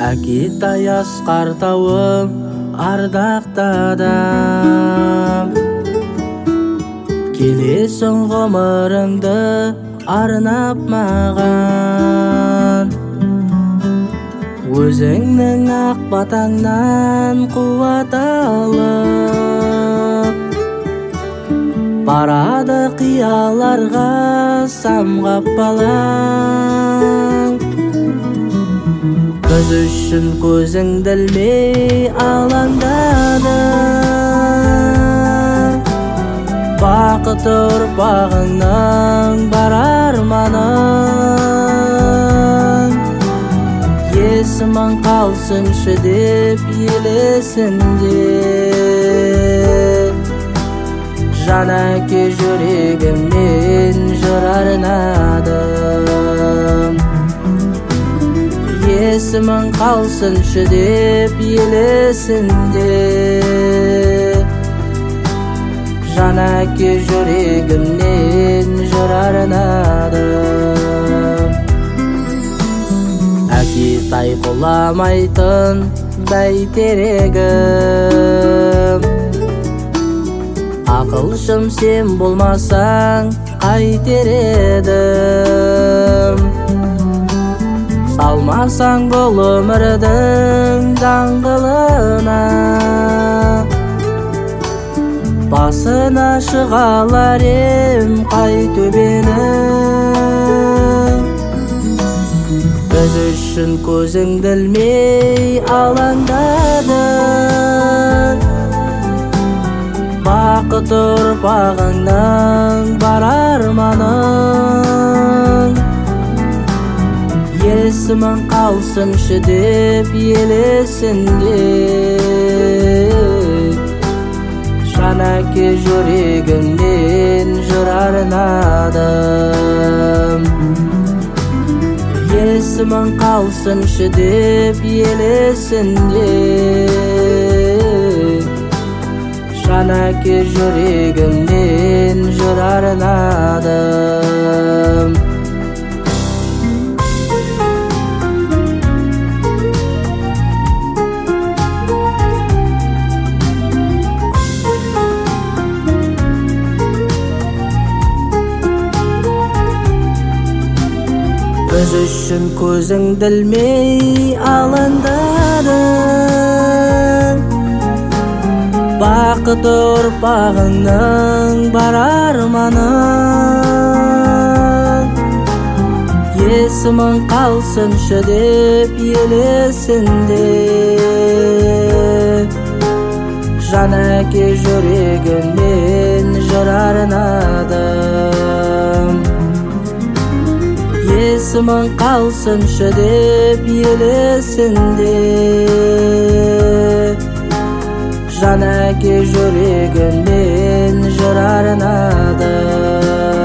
Әкетай асқар тауым ардақты адам, келесің ғұмырыңды арнап маған. Өзіңнің ақ батаңнан қуат алып, барады қияларға самғап балаң. Біз үшін көзіңді ілмей алаңдады, бақыт ұрпағыңның бар арманың. Есімің қалсыншы деп елесінде, жан әке жүрегімнен жыр арнадым. Есімің қалсыншы деп елесінде, жан әке жүрегімнен жыр арнадым. Әкетай құламайтын бәйтерегім, ақылшым сен болмасаң қайтер едім. Салмасаң бұл өмірдің даңғылына, басына шығалар ем қай төбенің. Біз үшін көзіңді ілмей алаңдады, бақыт ұрпағыңның бар арманың. Есімің қалсыншы деп елесінде, жан әке жүрегімнен жыр арнадым. Есімің қалсыншы деп елесінде, жан әке жүрегімнен жыр арнадым. Біз үшін көзіңді ілмей алаңдадың, бақыт ұрпағыңның бар арманың. Есімің қалсыншы деп елесінде, жан әке жүрегімнен жыр арнадым. Есімің қалсыншы деп елесінде, жан әке жүрегімнен жыр арнадым.